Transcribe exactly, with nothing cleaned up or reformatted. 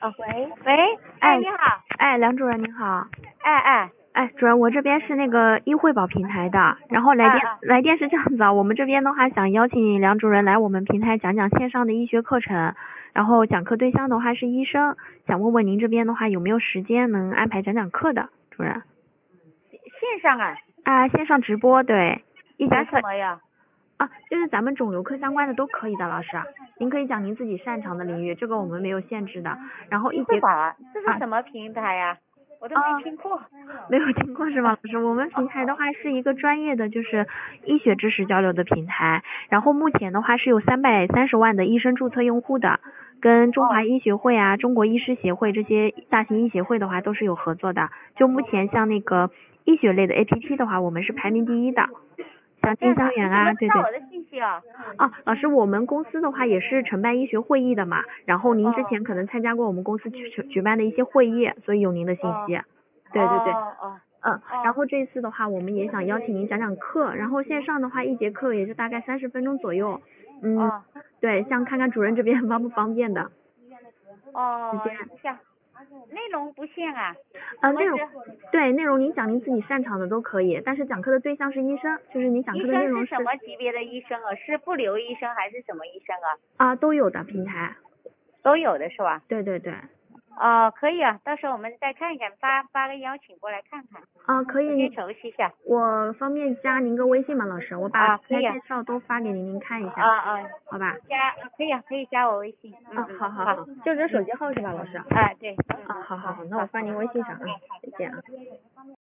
哦， 喂喂， 哎哎，你好， 哎，梁主任您好。 哎哎哎，主任，我这边是那个医惠保平台的，然后来电、 哎哎， 来电是这样子啊，我们这边的话想邀请梁主任来我们平台讲讲线上的医学课程，然后讲课对象的话是医生，想问问您这边的话有没有时间能安排讲讲课的，主任？ 线上啊， 啊，线上直播，对，一节讲课什么呀？ 啊，就是咱们肿瘤科相关的都可以的，老师，您可以讲您自己擅长的领域，这个我们没有限制的，然后医一节惠宝啊，这是啊什么平台呀？我都啊。 没听过。 没有听过是吗，老师？我们平台的话是一个专业的就是医学知识交流的平台，然后目前的话是有三百三十万的医生注册用户的，跟中华医学会啊、中国医师协会这些大型医协会的话都是有合作的。就目前像那个医学类的 A P P 的话，我们是排名第一的，像这样的， 丁香园啊， 你怎么知对对。 道我的信息啊？ 啊，老师，我们公司的话也是承办医学会议的嘛，然后您之哦前可能参加过我们公司举举办的一些会议，所以有您的信哦息。对对对。 哦哦嗯，然哦后这一次的话，我们也想邀请您讲讲课，然后线上的话，一节课也就大概三十分钟左右。嗯， 哦对，像看看主任这边方不方便的时哦， 间。 行，内容不限啊。 呃，内容， 我是对，内容您讲您自己擅长的都可以，但是讲课的对象是医生，就是你讲医课的内容是生是什么级别的医生啊？是不留医生还是什么医生啊？ 啊都有的平台。 都有的是吧？ 对对对。 哦，可以啊，到时候我们再看一看，发发个邀请过来看看， 啊，可以， 我你先熟悉一下。 我方便加您个微信吗，老师？我把啊，可以啊。 平台介绍都发给您，您看一下， 啊啊， 好吧？ 加可以啊，可以加我微信。嗯啊， 嗯， 好好好，就这手机号是吧，老师？ 啊，对。嗯啊， 嗯， 好好好，那我好。 发您微信上啊，再见啊。